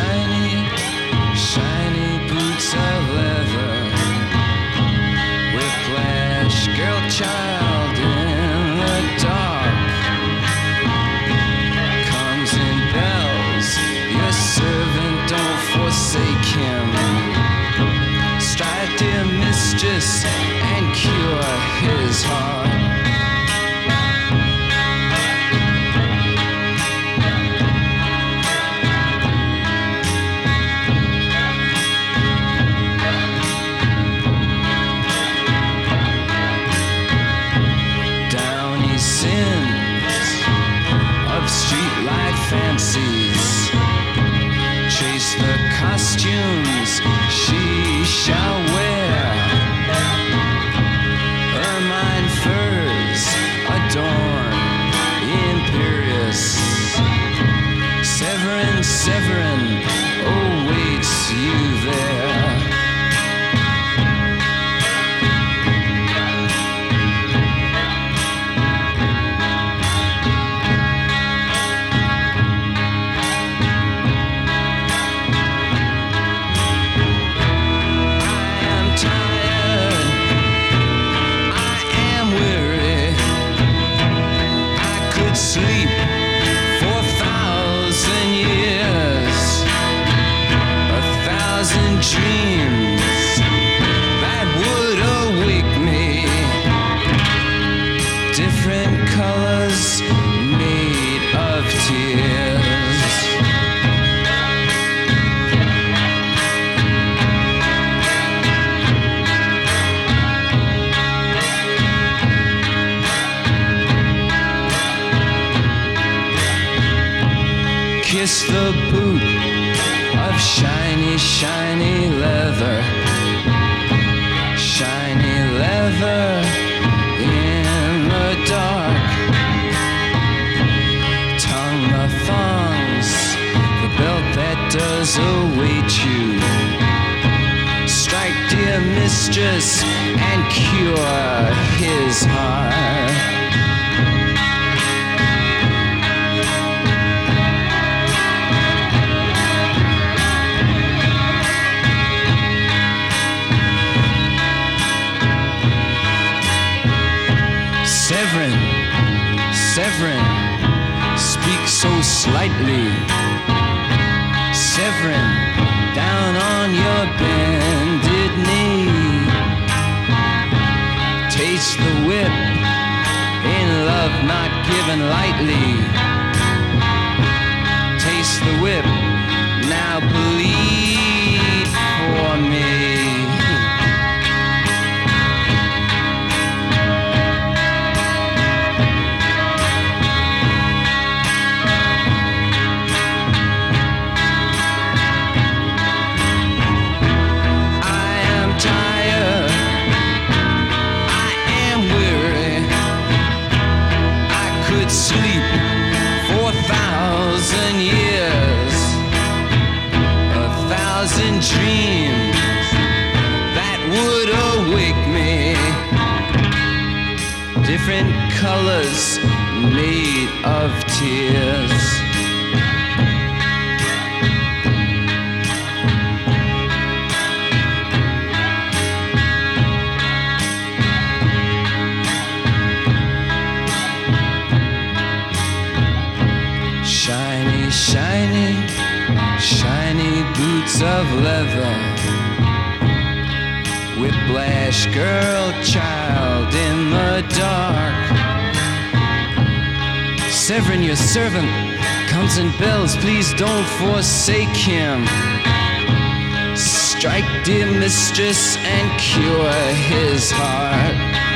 shiny, shiny boots of leather. Whiplash, girl child in the dark. Comes in bells, your servant, don't forsake him. Strike, dear mistress, and cure his heart. Sins of streetlight fancies, chase the costumes she shall wear. Ermine furs adorn imperious. Severin, Severin awaits you there. Sleep for 1,000 years, 1,000 dreams that would awake me. Different colors made of tears. Kiss the boot of shiny, shiny leather. Shiny leather in the dark. Tongue the thongs, the belt that does await you. Strike, dear mistress, and cure his heart. Severin, Severin, speak so slightly. Severin, down on your bended knee. Taste the whip, in love not given lightly. Taste the whip, now bleed for me. Sleep for 1,000 years, 1,000 dreams that would awake me. Different colors made of tears. Shiny, shiny, shiny boots of leather. Whiplash, girl, child in the dark. Severin, your servant, comes in bells, please don't forsake him. Strike, dear mistress, and cure his heart.